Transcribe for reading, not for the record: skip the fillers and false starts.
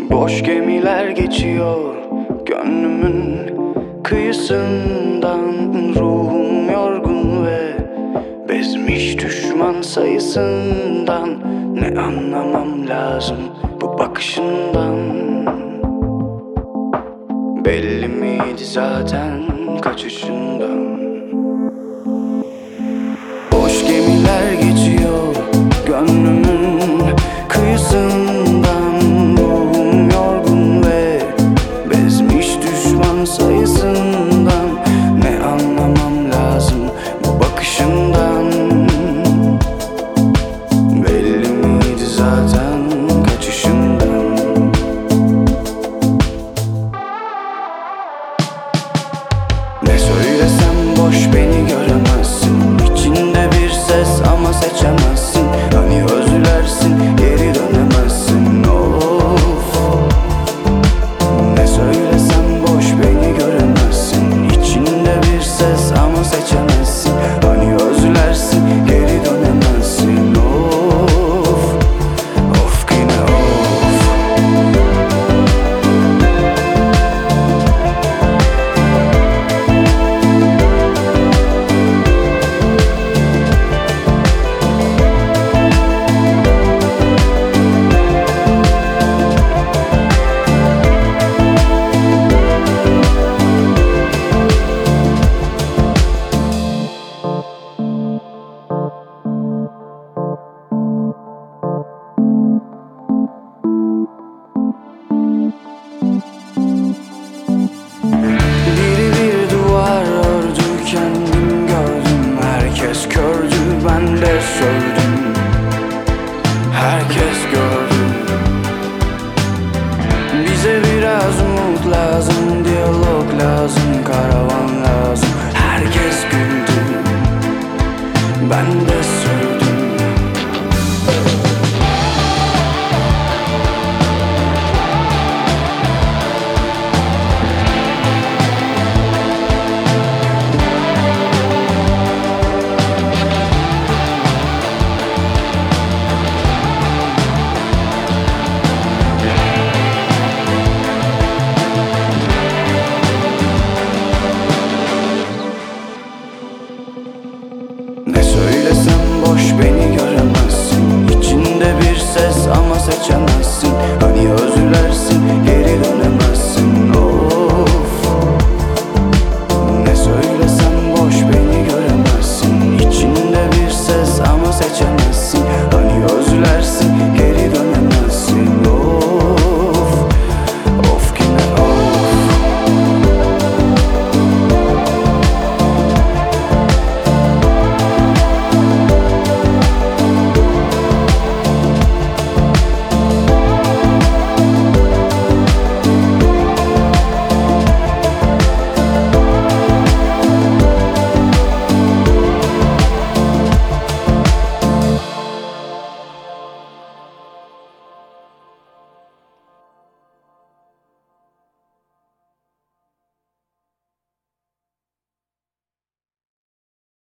Boş gemiler geçiyor gönlümün kıyısından. Ruhum yorgun ve bezmiş düşman sayısından. Ne anlamam lazım bu bakışından? Belli miydi zaten kaçışından? Boş gemiler geçiyor gönlümün kıyısından. Ruhum yorgun ve bezmiş düşman sayısından. Ne anlamam lazım bu bakışından? Belli miydi zaten kaçışından? Ne söylesem boş, beni göremezsin. İçinde bir ses ama seçemezsin.